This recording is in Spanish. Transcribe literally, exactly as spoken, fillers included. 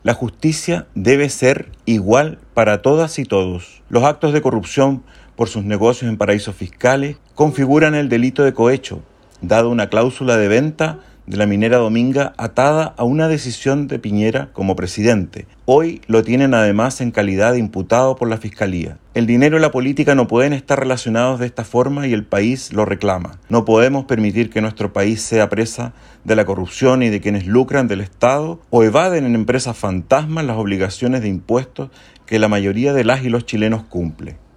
La justicia debe ser igual para todas y todos. Los actos de corrupción por sus negocios en paraísos fiscales configuran el delito de cohecho, dado una cláusula de venta de la minera Dominga atada a una decisión de Piñera como presidente. Hoy lo tienen además en calidad de imputado por la Fiscalía. El dinero y la política no pueden estar relacionados de esta forma y el país lo reclama. No podemos permitir que nuestro país sea presa de la corrupción y de quienes lucran del Estado o evaden en empresas fantasmas las obligaciones de impuestos que la mayoría de las y los chilenos cumple.